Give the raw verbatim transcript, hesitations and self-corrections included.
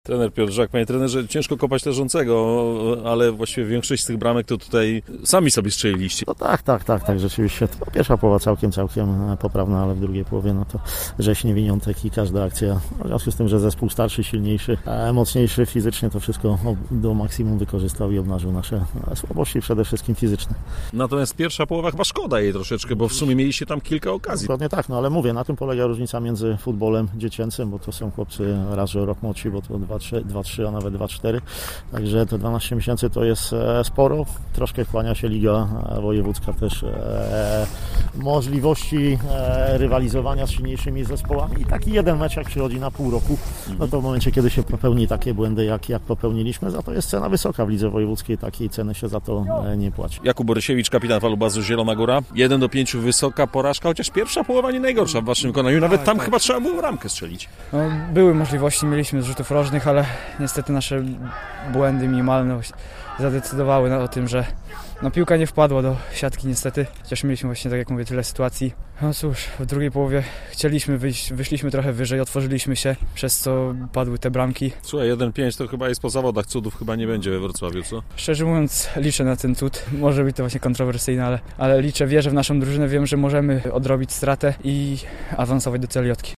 Trener Piotr Żak, panie trenerze, ciężko kopać leżącego, ale właściwie większość z tych bramek to tutaj sami sobie strzeliliście. No tak, tak, tak, tak, rzeczywiście. To pierwsza połowa całkiem, całkiem poprawna, ale w drugiej połowie no to rzeź niewiniątek i każda akcja, w związku z tym, że zespół starszy, silniejszy, mocniejszy fizycznie to wszystko do maksimum wykorzystał i obnażył nasze słabości, przede wszystkim fizyczne. Natomiast pierwsza połowa chyba szkoda jej troszeczkę, bo w sumie mieliście tam kilka okazji. Dokładnie tak, no ale mówię, na tym polega różnica między futbolem dziecięcym, bo to są chłopcy raz, że rok młodsi, bo to dwa trzy, a nawet dwa cztery. Także te dwanaście miesięcy to jest sporo. Troszkę kłania się Liga Wojewódzka też e, możliwości e, rywalizowania z silniejszymi zespołami. I taki jeden mecz, jak przychodzi na pół roku, no to w momencie, kiedy się popełni takie błędy, jak, jak popełniliśmy, za to jest cena wysoka w Lidze Wojewódzkiej. Takiej ceny się za to e, nie płaci. Jakub Borysiewicz, kapitan Falubazu Zielona Góra. jeden do pięciu wysoka porażka, chociaż pierwsza połowa nie najgorsza w waszym wykonaniu. Nawet tak, tam tak. chyba trzeba było ramkę strzelić. No, były możliwości, mieliśmy zrzutów rożnych, ale niestety nasze błędy minimalne zadecydowały o tym, że no, piłka nie wpadła do siatki niestety. Chociaż mieliśmy właśnie, tak jak mówię, tyle sytuacji. No cóż, w drugiej połowie chcieliśmy wyjść, wyszliśmy trochę wyżej, otworzyliśmy się, przez co padły te bramki. Słuchaj, jeden pięć to chyba jest po zawodach, cudów chyba nie będzie we Wrocławiu, co? Szczerze mówiąc, liczę na ten cud. Może być to właśnie kontrowersyjne, ale, ale liczę, wierzę w naszą drużynę, wiem, że możemy odrobić stratę i awansować do celiotki.